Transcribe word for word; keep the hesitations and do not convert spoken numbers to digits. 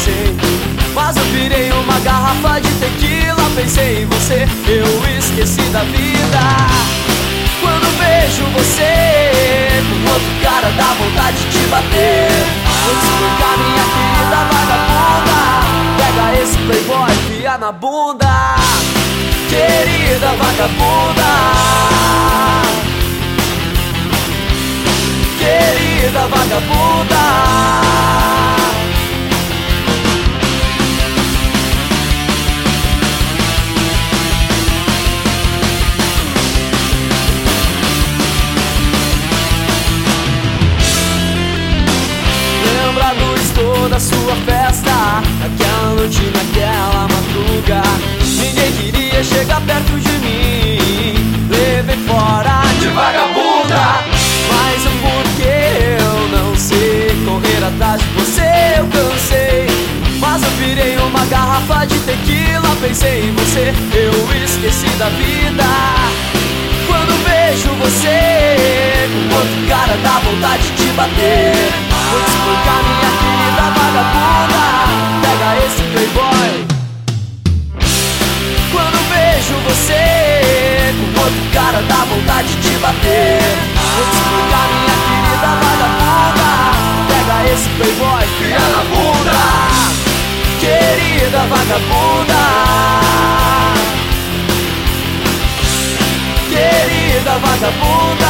cansei, mas eu virei uma garrafa de tequila. Pensei em você, eu esqueci da vida. Quando vejo você com outro cara, dá vontade de te bater. Vou te explicar, minha querida vagabunda, pega esse playboy e enfia na bunda. Querida vagabunda, querida vagabunda. Da sua festa, naquela noite, naquela madruga, ninguém queria chegar perto de mim. Levei fora de vagabunda, mas o porquê eu não sei. Correr atrás de você eu cansei, mas eu virei uma garrafa de tequila. Pensei em você, eu esqueci da vida. Quando vejo você com outro cara, dá vontade de te bater. Vou te explicar, minha querida vagabunda, pega esse playboy. Quando vejo você com outro cara, dá vontade de te bater. Vou te explicar, minha querida vagabunda, pega esse playboy, enfia na bunda. Querida vagabunda, querida vagabunda.